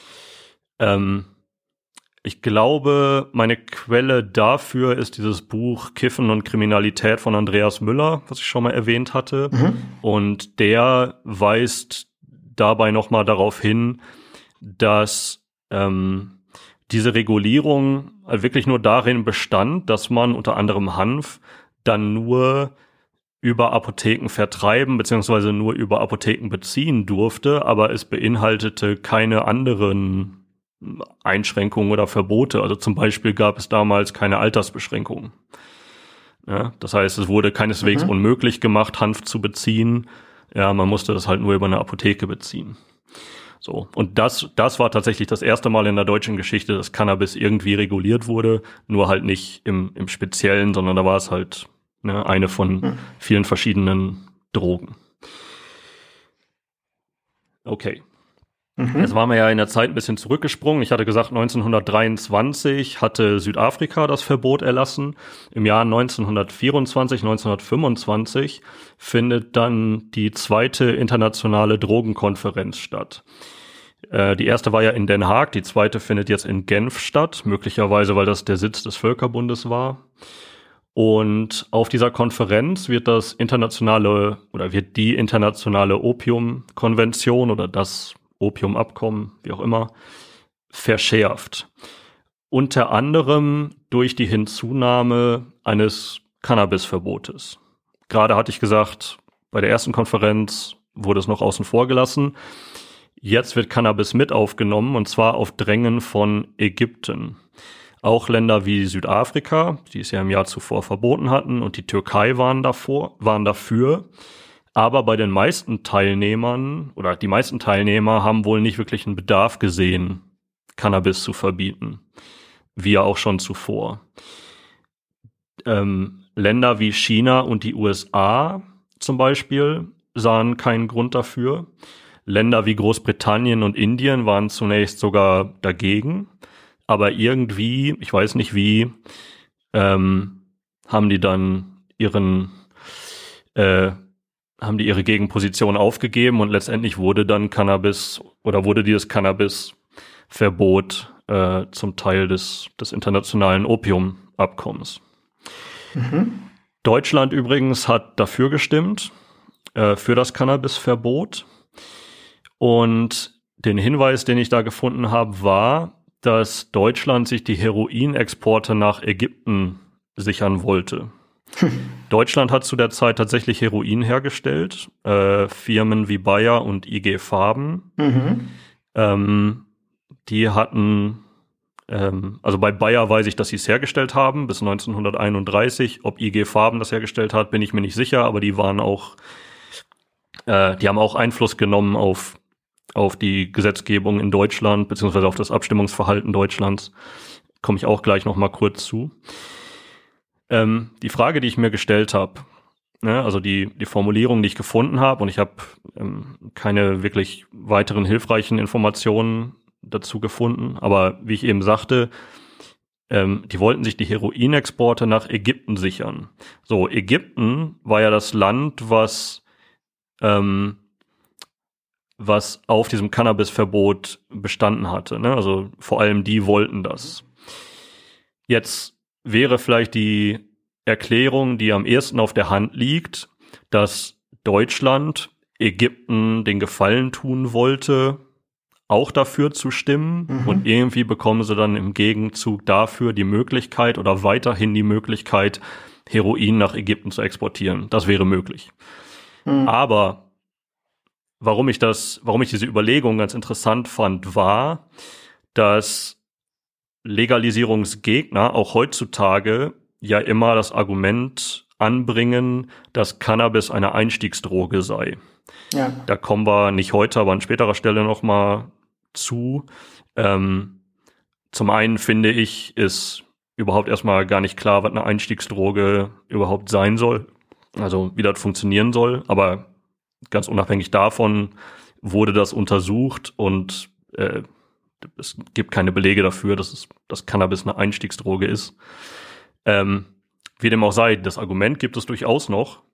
Ich glaube, meine Quelle dafür ist dieses Buch Kiffen und Kriminalität von Andreas Müller, was ich schon mal erwähnt hatte. Und der weist dabei nochmal darauf hin, dass diese Regulierung wirklich nur darin bestand, dass man unter anderem Hanf dann nur über Apotheken vertreiben beziehungsweise nur über Apotheken beziehen durfte, aber es beinhaltete keine anderen Einschränkungen oder Verbote. Also zum Beispiel gab es damals keine Altersbeschränkungen. Ja, das heißt, es wurde keineswegs unmöglich gemacht, Hanf zu beziehen. Ja, man musste das halt nur über eine Apotheke beziehen. So. Und das war tatsächlich das erste Mal in der deutschen Geschichte, dass Cannabis irgendwie reguliert wurde. Nur halt nicht im Speziellen, sondern da war es halt eine von vielen verschiedenen Drogen. Okay. Jetzt waren wir ja in der Zeit ein bisschen zurückgesprungen. Ich hatte gesagt, 1923 hatte Südafrika das Verbot erlassen. Im Jahr 1924, 1925 findet dann die zweite internationale Drogenkonferenz statt. Die erste war ja in Den Haag, die zweite findet jetzt in Genf statt, möglicherweise, weil das der Sitz des Völkerbundes war. Und auf dieser Konferenz wird die internationale Opiumkonvention oder das Opiumabkommen, wie auch immer, verschärft. Unter anderem durch die Hinzunahme eines Cannabisverbotes. Gerade hatte ich gesagt, bei der ersten Konferenz wurde es noch außen vor gelassen. Jetzt wird Cannabis mit aufgenommen, und zwar auf Drängen von Ägypten. Auch Länder wie Südafrika, die es ja im Jahr zuvor verboten hatten, und die Türkei waren dafür. Aber bei den meisten Teilnehmern oder die meisten Teilnehmer haben wohl nicht wirklich einen Bedarf gesehen, Cannabis zu verbieten, wie ja auch schon zuvor. Länder wie China und die USA zum Beispiel sahen keinen Grund dafür. Länder wie Großbritannien und Indien waren zunächst sogar dagegen, aber irgendwie, ich weiß nicht wie, haben die dann ihre Gegenposition aufgegeben und letztendlich wurde dann dieses Cannabis Verbot zum Teil des internationalen Opiumabkommens. Deutschland übrigens hat dafür gestimmt, für das Cannabisverbot. Und den Hinweis, den ich da gefunden habe, war, dass Deutschland sich die Heroinexporte nach Ägypten sichern wollte. Deutschland hat zu der Zeit tatsächlich Heroin hergestellt, Firmen wie Bayer und IG Farben. Die hatten, also bei Bayer weiß ich, dass sie es hergestellt haben, bis 1931. Ob IG Farben das hergestellt hat, bin ich mir nicht sicher, aber die waren auch, die haben auch Einfluss genommen auf die Gesetzgebung in Deutschland, beziehungsweise auf das Abstimmungsverhalten Deutschlands. Komme ich auch gleich noch mal kurz zu. Die Frage, die ich mir gestellt habe, also die Formulierung, die ich gefunden habe, und ich habe keine wirklich weiteren hilfreichen Informationen dazu gefunden, aber wie ich eben sagte, die wollten sich die Heroinexporte nach Ägypten sichern. So, Ägypten war ja das Land, was auf diesem Cannabisverbot bestanden hatte, ne? Also vor allem die wollten das. Jetzt wäre vielleicht die Erklärung, die am ehesten auf der Hand liegt, dass Deutschland Ägypten den Gefallen tun wollte, auch dafür zu stimmen, und irgendwie bekommen sie dann im Gegenzug dafür die Möglichkeit oder weiterhin die Möglichkeit, Heroin nach Ägypten zu exportieren. Das wäre möglich. Aber warum ich diese Überlegung ganz interessant fand, war, dass Legalisierungsgegner auch heutzutage ja immer das Argument anbringen, dass Cannabis eine Einstiegsdroge sei. Ja. Da kommen wir nicht heute, aber an späterer Stelle noch mal zu. Zum einen finde ich, ist überhaupt erstmal gar nicht klar, was eine Einstiegsdroge überhaupt sein soll, also wie das funktionieren soll, aber ganz unabhängig davon wurde das untersucht und es gibt keine Belege dafür, dass Cannabis eine Einstiegsdroge ist. Wie dem auch sei, das Argument gibt es durchaus noch.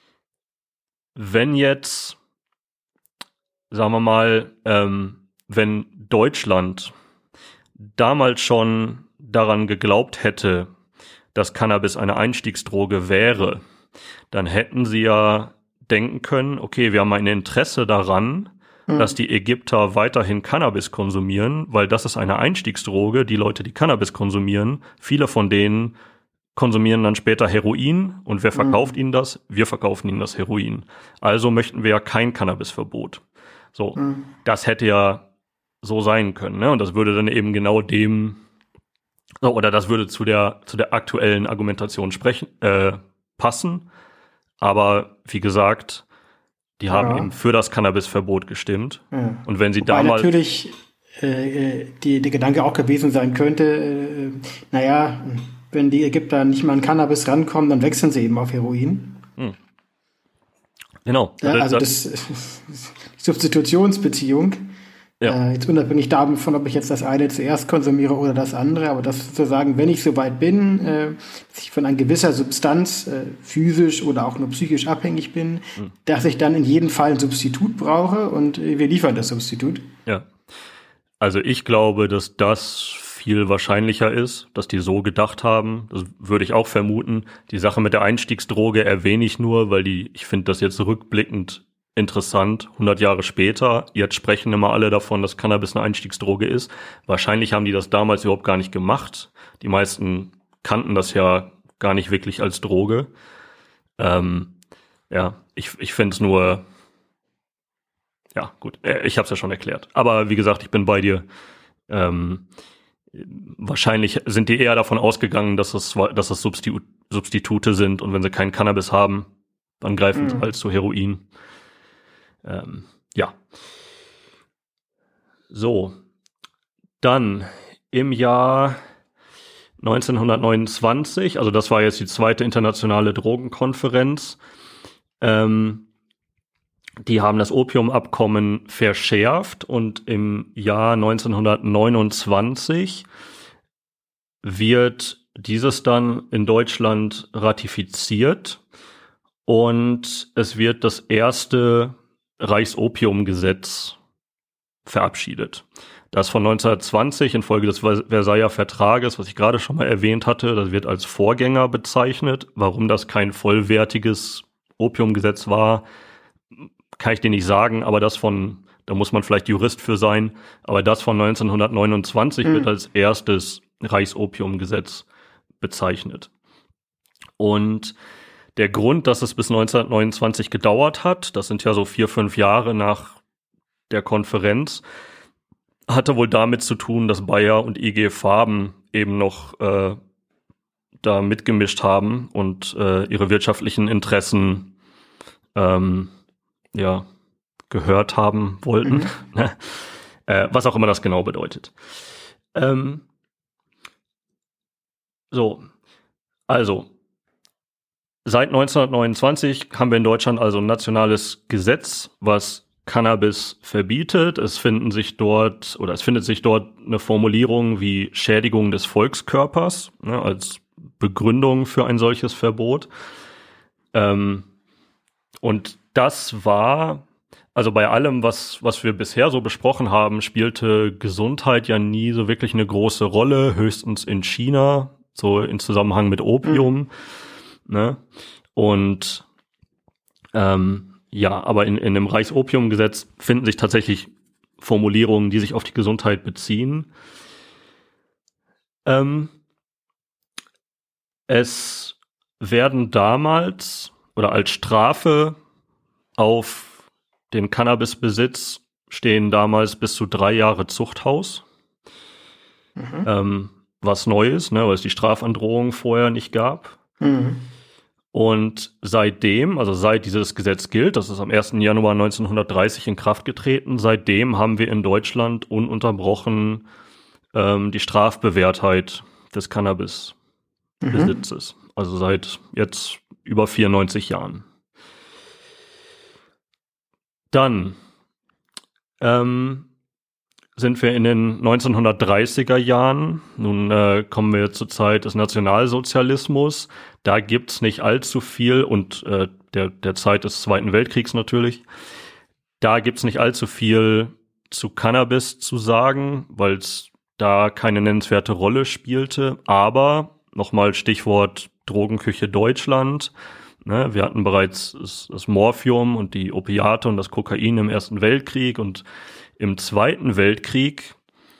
Wenn jetzt, sagen wir mal, wenn Deutschland damals schon daran geglaubt hätte, dass Cannabis eine Einstiegsdroge wäre, dann hätten sie ja denken können, okay, wir haben ein Interesse daran, dass die Ägypter weiterhin Cannabis konsumieren, weil das ist eine Einstiegsdroge. Die Leute, die Cannabis konsumieren, viele von denen konsumieren dann später Heroin, und wer verkauft ihnen das? Wir verkaufen ihnen das Heroin. Also möchten wir ja kein Cannabisverbot. So, das hätte ja so sein können, ne? Und das würde dann eben genau dem, oder das würde zu der aktuellen Argumentation passen. Aber wie gesagt, die haben eben für das Cannabisverbot gestimmt. Ja. Und wenn sie damals natürlich der Gedanke auch gewesen sein könnte, wenn die Ägypter nicht mal an Cannabis rankommen, dann wechseln sie eben auf Heroin. Genau. Ja, also das Substitutionsbeziehung. Ja. Jetzt unabhängig davon, ob ich jetzt das eine zuerst konsumiere oder das andere, aber das sozusagen, wenn ich so weit bin, dass ich von einer gewisser Substanz physisch oder auch nur psychisch abhängig bin, dass ich dann in jedem Fall ein Substitut brauche, und wir liefern das Substitut. Ja, also ich glaube, dass das viel wahrscheinlicher ist, dass die so gedacht haben. Das würde ich auch vermuten. Die Sache mit der Einstiegsdroge erwähne ich nur, weil ich finde das jetzt rückblickend interessant, 100 Jahre später. Jetzt sprechen immer alle davon, dass Cannabis eine Einstiegsdroge ist. Wahrscheinlich haben die das damals überhaupt gar nicht gemacht. Die meisten kannten das ja gar nicht wirklich als Droge. Ich finde es nur, ja gut, ich habe es ja schon erklärt. Aber wie gesagt, ich bin bei dir. Wahrscheinlich sind die eher davon ausgegangen, dass es Substitute sind, und wenn sie kein Cannabis haben, dann greifen sie halt zu Heroin. So, dann im Jahr 1929, also das war jetzt die zweite internationale Drogenkonferenz, die haben das Opiumabkommen verschärft, und im Jahr 1929 wird dieses dann in Deutschland ratifiziert, und es wird das erste Reichsopiumgesetz verabschiedet. Das von 1920 infolge des Versailler Vertrages, was ich gerade schon mal erwähnt hatte, das wird als Vorgänger bezeichnet. Warum das kein vollwertiges Opiumgesetz war, kann ich dir nicht sagen, aber da muss man vielleicht Jurist für sein, aber das von 1929 wird als erstes Reichsopiumgesetz bezeichnet. Und der Grund, dass es bis 1929 gedauert hat, das sind ja so 4-5 Jahre nach der Konferenz, hatte wohl damit zu tun, dass Bayer und IG Farben eben noch da mitgemischt haben und ihre wirtschaftlichen Interessen gehört haben wollten. Was auch immer das genau bedeutet. Also seit 1929 haben wir in Deutschland also ein nationales Gesetz, was Cannabis verbietet. Es findet sich dort eine Formulierung wie Schädigung des Volkskörpers, als Begründung für ein solches Verbot. Und das war, also bei allem, was wir bisher so besprochen haben, spielte Gesundheit ja nie so wirklich eine große Rolle, höchstens in China, so in Zusammenhang mit Opium. Ne? Und aber in dem Reichsopiumgesetz finden sich tatsächlich Formulierungen, die sich auf die Gesundheit beziehen. Es werden damals oder als Strafe auf den Cannabisbesitz stehen damals bis zu 3 Jahre Zuchthaus. Was neu ist, ne, weil es die Strafandrohung vorher nicht gab. Und seitdem, also seit dieses Gesetz gilt, das ist am 1. Januar 1930 in Kraft getreten, seitdem haben wir in Deutschland ununterbrochen die Strafbewährtheit des Cannabisbesitzes. Also seit jetzt über 94 Jahren. Dann sind wir in den 1930er Jahren. Nun kommen wir zur Zeit des Nationalsozialismus. Da gibt's nicht allzu viel und der Zeit des Zweiten Weltkriegs natürlich. Da gibt's nicht allzu viel zu Cannabis zu sagen, weil es da keine nennenswerte Rolle spielte. Aber nochmal Stichwort Drogenküche Deutschland. Ne, wir hatten bereits das Morphium und die Opiate und das Kokain im Ersten Weltkrieg und im Zweiten Weltkrieg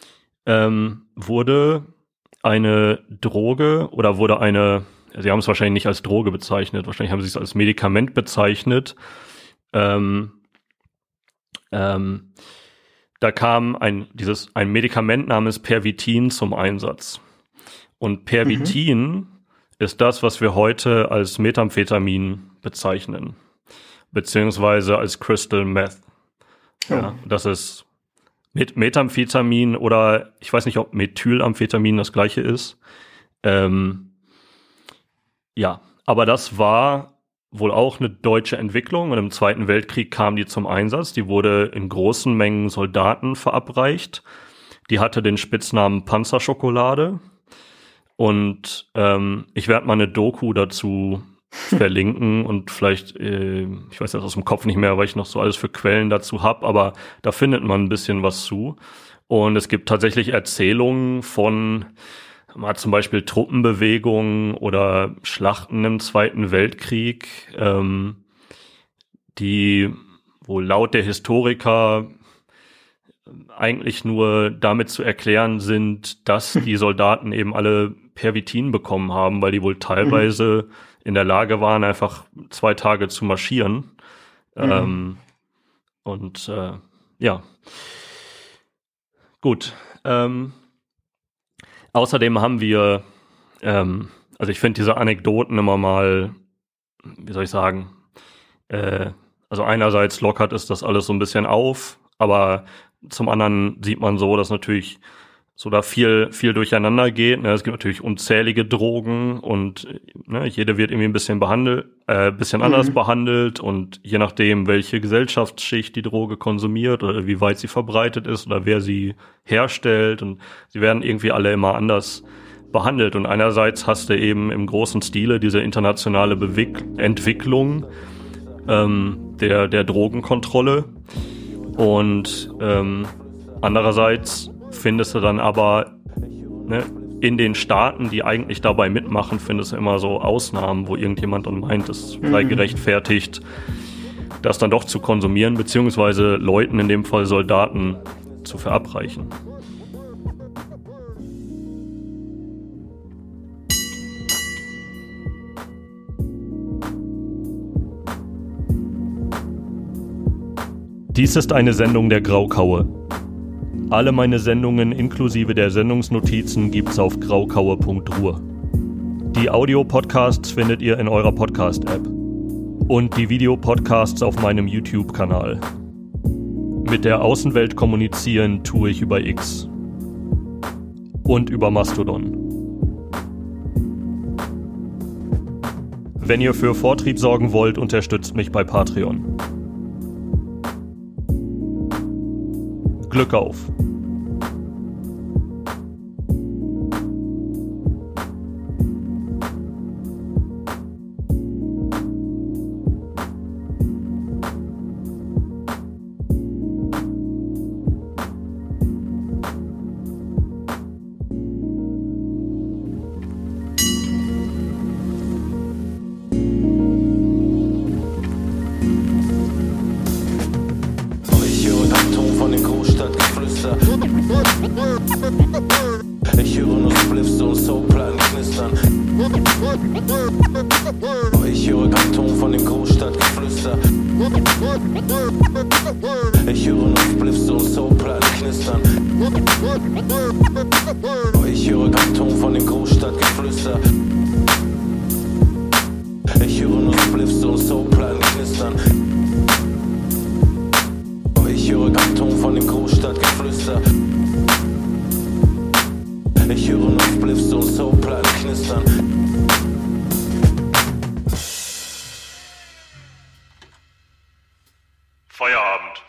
wurde eine Droge oder Sie haben es wahrscheinlich nicht als Droge bezeichnet, wahrscheinlich haben sie es als Medikament bezeichnet. Da kam ein Medikament namens Pervitin zum Einsatz. Und Pervitin ist das, was wir heute als Methamphetamin bezeichnen, beziehungsweise als Crystal Meth. Ja, das ist Methamphetamin oder ich weiß nicht, ob Methylamphetamin das gleiche ist. Aber das war wohl auch eine deutsche Entwicklung und im Zweiten Weltkrieg kam die zum Einsatz. Die wurde in großen Mengen Soldaten verabreicht. Die hatte den Spitznamen Panzerschokolade. Und ich werde mal eine Doku dazu verlinken und vielleicht, ich weiß das aus dem Kopf nicht mehr, weil ich noch so alles für Quellen dazu habe, aber da findet man ein bisschen was zu. Und es gibt tatsächlich Erzählungen von zum Beispiel Truppenbewegungen oder Schlachten im Zweiten Weltkrieg, die wohl laut der Historiker eigentlich nur damit zu erklären sind, dass die Soldaten eben alle Pervitin bekommen haben, weil die wohl teilweise in der Lage waren, einfach 2 Tage zu marschieren. Gut. Außerdem haben wir, also ich finde diese Anekdoten immer mal, wie soll ich sagen, also einerseits lockert es das alles so ein bisschen auf, aber zum anderen sieht man so, dass natürlich so da viel durcheinander geht. Ne? Es gibt natürlich unzählige Drogen und jede wird irgendwie ein bisschen anders behandelt und je nachdem, welche Gesellschaftsschicht die Droge konsumiert oder wie weit sie verbreitet ist oder wer sie herstellt und sie werden irgendwie alle immer anders behandelt. Und einerseits hast du eben im großen Stile diese internationale Entwicklung der Drogenkontrolle und Andererseits findest du dann aber, ne, in den Staaten, die eigentlich dabei mitmachen, findest du immer so Ausnahmen, wo irgendjemand dann meint, es sei gerechtfertigt, das dann doch zu konsumieren, beziehungsweise Leuten, in dem Fall Soldaten, zu verabreichen. Dies ist eine Sendung der Graukaue. Alle meine Sendungen inklusive der Sendungsnotizen gibt's auf graukaue.ruhr. Die Audio-Podcasts findet ihr in eurer Podcast-App. Und die Videopodcasts auf meinem YouTube-Kanal. Mit der Außenwelt kommunizieren tue ich über X. Und über Mastodon. Wenn ihr für Vortrieb sorgen wollt, unterstützt mich bei Patreon. Glück auf! Ich höre nur Spliffs und Soulplatten knistern. Ich höre Kanton von dem Großstadtgeflüster. Ich höre nur Spliffs und Soulplatten knistern. Ich höre Kanton von dem Großstadtgeflüster. Ich höre nur Spliffs und Soulplatten knistern. Ich höre Kanton von dem Großstadtgeflüster. Ich höre nur Spliffs und Soulplatten knistern. Feierabend.